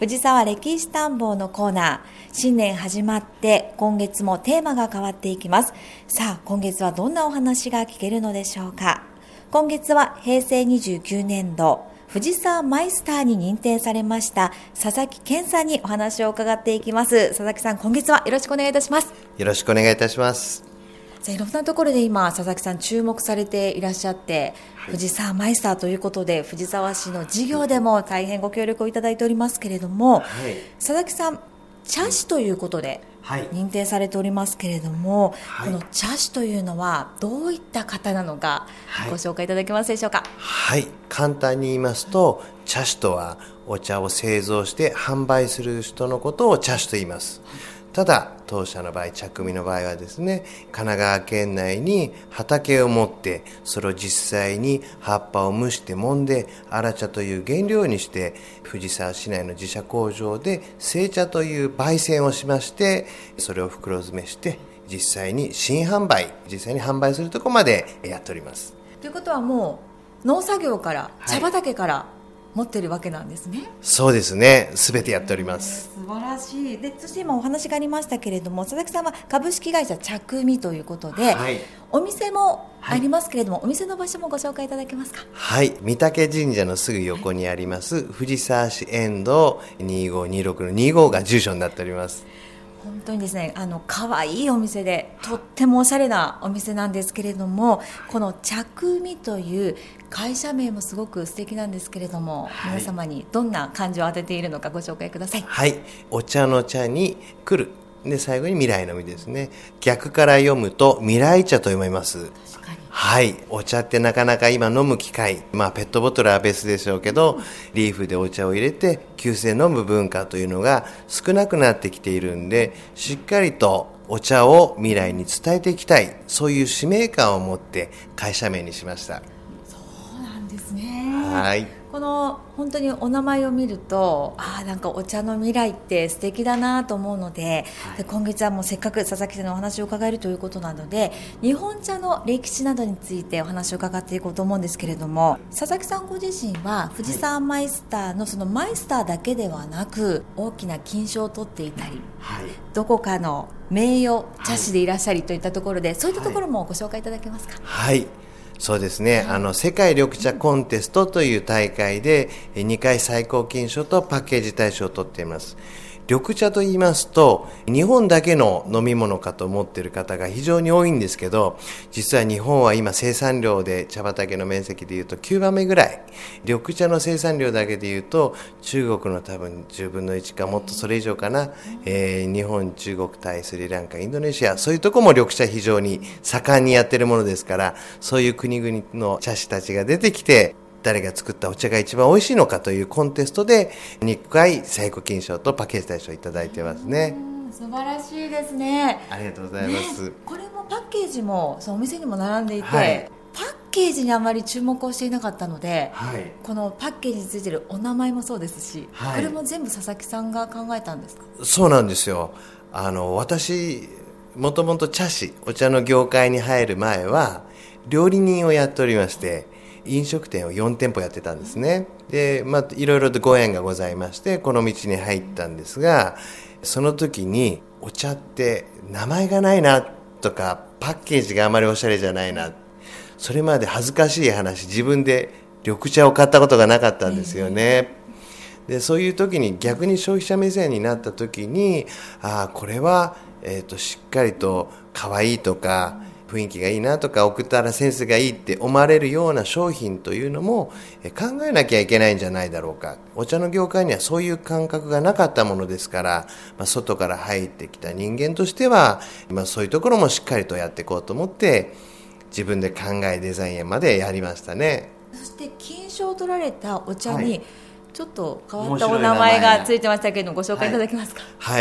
藤沢歴史探訪のコーナー、新年始まって今月もテーマが変わっていきます。さあ、今月はどんなお話が聞けるのでしょうか。今月は平成29年度藤沢マイスターに認定されました佐々木健さんにお話を伺っていきます。佐々木さん、今月はよろしくお願いいたします。 よろしくお願いいたします。 いろんなところで今佐々木さん注目されていらっしゃって、藤沢マイスターということで藤沢市の事業でも大変ご協力をいただいておりますけれども、佐々木さん、茶師ということで認定されておりますけれども、この茶師というのはどういった方なのかご紹介いただけますでしょうか。 簡単に言いますと、茶師とはお茶を製造して販売する人のことを茶師と言います。ただ当社の場合、茶組の場合はですね、神奈川県内に畑を持ってそれを実際に葉っぱを蒸して揉んで荒茶という原料にして藤沢市内の自社工場で製茶という焙煎をしまして、それを袋詰めして実際に実際に販売するところまでやっております。 ということはもう農作業から茶畑から持ってるわけなんですね。 そうですね、すべてやっております。 素晴らしい。で、そして今お話がありましたけれども、佐々木さんは株式会社茶組ということで、お店もありますけれども、お店の場所もご紹介いただけますか。 御嶽神社のすぐ横にあります、藤沢市遠藤2526の25が住所になっております。 本当にですね、可愛いお店でとってもおしゃれなお店なんですけれども、この茶組という会社名もすごく素敵なんですけれども、皆様にどんな漢字を当てているのかご紹介ください。 お茶の茶に来るで、最後に未来の未ですね。逆から読むと未来茶と読めます。 確かに。 お茶ってなかなか今飲む機会、ペットボトルは別でしょうけど、リーフでお茶を入れて急須で飲む文化というのが少なくなってきているんで、しっかりとお茶を未来に伝えていきたい、そういう使命感を持って会社名にしました。 そうなんですね。この本当にお名前を見ると、なんかお茶の未来って素敵だなと思うので、今月はもうせっかく佐々木さんのお話を伺えるということなので、日本茶の歴史などについてお話を伺っていこうと思うんですけれども、佐々木さんご自身は藤沢マイスターのそのマイスターだけではなく、大きな金賞を取っていたり、どこかの名誉茶師でいらっしゃりといったところで、そういったところもご紹介いただけますか。 そうですね、世界緑茶コンテストという大会で2回最高金賞とパッケージ大賞を取っています。緑茶と言いますと、日本だけの飲み物かと思っている方が非常に多いんですけど、実は日本は今生産量で茶畑の面積でいうと9番目ぐらい、緑茶の生産量だけでいうと中国の多分10分の1かもっとそれ以上かな。日本、中国、タイ、スリランカ、インドネシア、そういうところも緑茶非常に盛んにやってるものですから、そういう国々の茶師たちが出てきて、誰が作ったお茶が一番美味しいのかというコンテストで2回最高金賞とパッケージ大賞をいただいてますね。 素晴らしいですね。 ありがとうございます。 これもパッケージもお店にも並んでいて、パッケージにあまり注目をしていなかったので、このパッケージについているお名前もそうですし、これも全部佐々木さんが考えたんですか。 そうなんですよ。私もともと茶師、お茶の業界に入る前は料理人をやっておりまして、飲食店を4店舗やってたんですね。で、いろいろとご縁がございまして、この道に入ったんですが、その時にお茶って名前がないなとか、パッケージがあまりおしゃれじゃないな、それまで恥ずかしい話、自分で緑茶を買ったことがなかったんですよね。で、そういう時に逆に消費者目線になった時に、これは、しっかりと可愛いとか雰囲気がいいなとか、送ったらセンスがいいって思われるような商品というのも考えなきゃいけないんじゃないだろうか。お茶の業界にはそういう感覚がなかったものですから、外から入ってきた人間としては、そういうところもしっかりとやっていこうと思って自分で考えデザインまでやりましたね。 そして金賞を取られたお茶に、ちょっと変わったお名前がついてましたけれども、ご紹介いただけますか。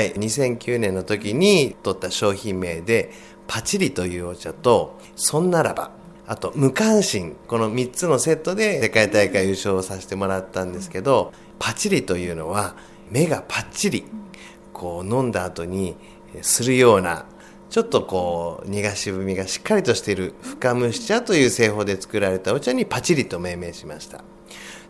2009年の時に取った商品名でパチリというお茶と、そんならば、あと無関心、この3つのセットで世界大会優勝させてもらったんですけど、パチリというのは目がパッチリ、飲んだ後にするような、ちょっと苦しぶみがしっかりとしている深蒸し茶という製法で作られたお茶にパチリと命名しました。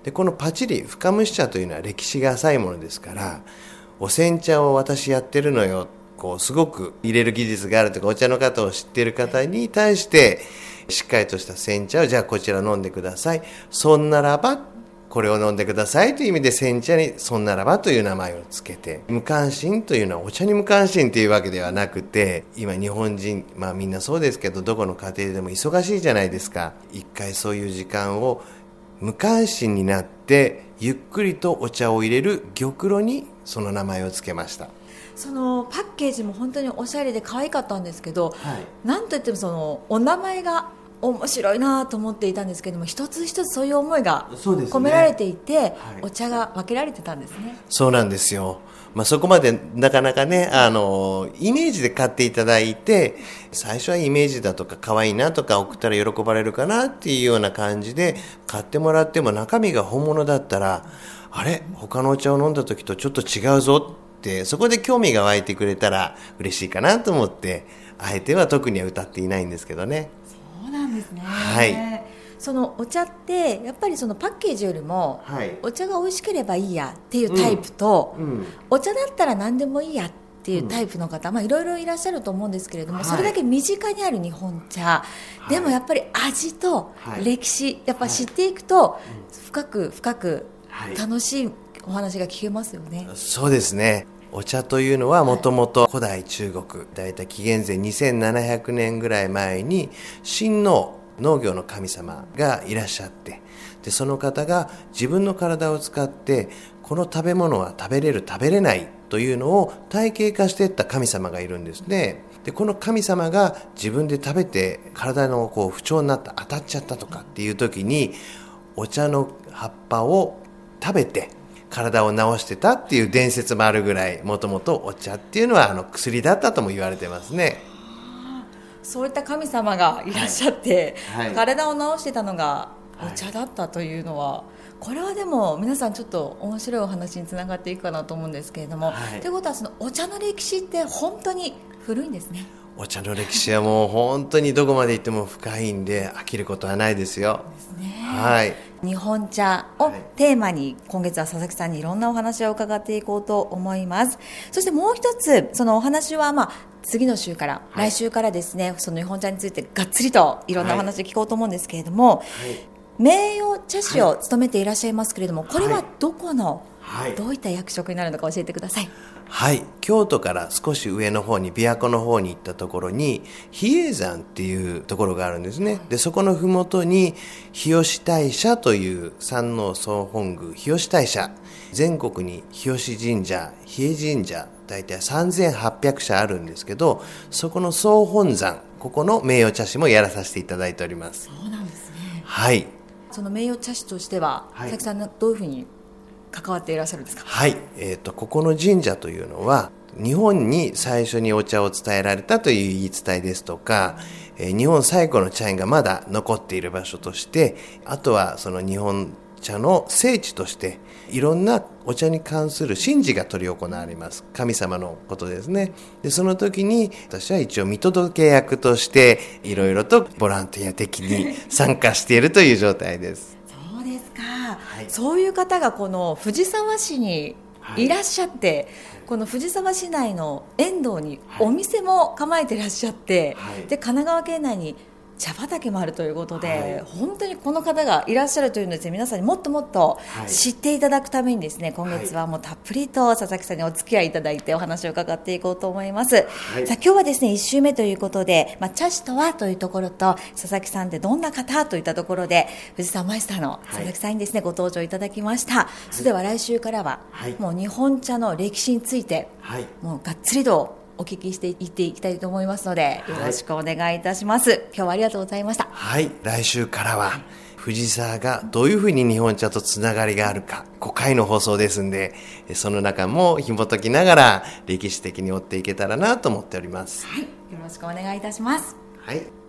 でこのパチリ深蒸し茶というのは歴史が浅いものですから、お煎茶を私やってるのよ、すごく入れる技術があるとかお茶の方を知っている方に対してしっかりとした煎茶をじゃあこちら飲んでください、そんならばこれを飲んでくださいという意味で煎茶にそんならばという名前をつけて、無関心というのはお茶に無関心というわけではなくて、今日本人、みんなそうですけどどこの家庭でも忙しいじゃないですか。一回そういう時間を無関心になってゆっくりとお茶を入れる玉露にその名前をつけました。 そのパッケージも本当におしゃれで可愛かったんですけど、 はい、 なんといってもそのお名前が面白いなと思っていたんですけども、一つ一つそういう思いが込められていて、はい、お茶が分けられてたんですね。 そうなんですよ。そこまでなかなかね、イメージで買っていただいて、最初はイメージだとか可愛いなとか送ったら喜ばれるかなっていうような感じで買ってもらっても、中身が本物だったら、あれ他のお茶を飲んだ時とちょっと違うぞって、そこで興味が湧いてくれたら嬉しいかなと思って、あえては特には歌っていないんですけどね。 そうなんですね。 はい。 そのお茶ってやっぱりそのパッケージよりも、 はい、 お茶が美味しければいいやっていうタイプと、お茶だったら何でもいいやっていうタイプの方、いろいろいらっしゃると思うんですけれども、それだけ身近にある日本茶、でもやっぱり味と歴史、やっぱ知っていくと深く深く楽しいお話が聞けますよね。 そうですね。お茶というのはもともと古代中国、だいたい紀元前2700年ぐらい前に神農、農業の神様がいらっしゃって、でその方が自分の体を使ってこの食べ物は食べれる食べれないというのを体系化していった神様がいるんですね。でこの神様が自分で食べて体の不調になった、当たっちゃったとかっていう時にお茶の葉っぱを食べて体を治してたっていう伝説もあるぐらい、もともとお茶っていうのは薬だったとも言われてますね。 そういった神様がいらっしゃって、 はいはい、 体を治してたのがお茶だったというのは、これはでも皆さんちょっと面白いお話につながっていくかなと思うんですけれども、ということはそのお茶の歴史って本当に古いんですね。 お茶の歴史はもう本当にどこまで行っても深いんで飽きることはないですよ。 ですね。 はい。 日本茶をテーマに今月は佐々木さんにいろんなお話を伺っていこうと思います。そしてもう一つ、そのお話は次の週から、来週からですね、その日本茶についてがっつりといろんなお話を聞こうと思うんですけれども、名誉茶師を務めていらっしゃいますけれども、これはどこの、どういった役職になるのか教えてください。 はい、京都から少し上の方に琵琶湖の方に行ったところに比叡山っていうところがあるんですね。でそこのふもとに日吉大社という山王総本宮日吉大社、全国に日吉神社、比叡神社大体3800社あるんですけど、そこの総本山、ここの名誉茶師もやらさせていただいております。 そうなんですね。 はい。 その名誉茶師としては、佐々木さんどういうふうに関わっていらっしゃるんですか？ はい、ここの神社というのは日本に最初にお茶を伝えられたという言い伝えですとか、日本最古の茶園がまだ残っている場所として、あとはその日本茶の聖地としていろんなお茶に関する神事が執り行われます。神様のことですね。でその時に私は一応見届け役としていろいろとボランティア的に参加しているという状態です。 そうですか。そういう方がこの藤沢市にいらっしゃって、この藤沢市内の遠藤にお店も構えていらっしゃって、で神奈川県内に茶畑もあるということで、本当にこの方がいらっしゃるというのですね、皆さんにもっともっと知っていただくためにですね、今月はもうたっぷりと佐々木さんにお付き合いいただいてお話を伺っていこうと思います。さあ今日はですね1週目ということで、茶師とはというところと、佐々木さんってどんな方といったところで藤沢マイスターの佐々木さんにですねご登場いただきました。それでは来週からはもう日本茶の歴史についてもうがっつりとお聞きしていっていきたいと思いますので、よろしくお願いいたします。今日はありがとうございました。 はい、来週からは藤沢がどういうふうに日本茶とつながりがあるか、5回の放送ですんで、その中も紐解きながら歴史的に追っていけたらなと思っております。 はい、よろしくお願いいたします。 はい。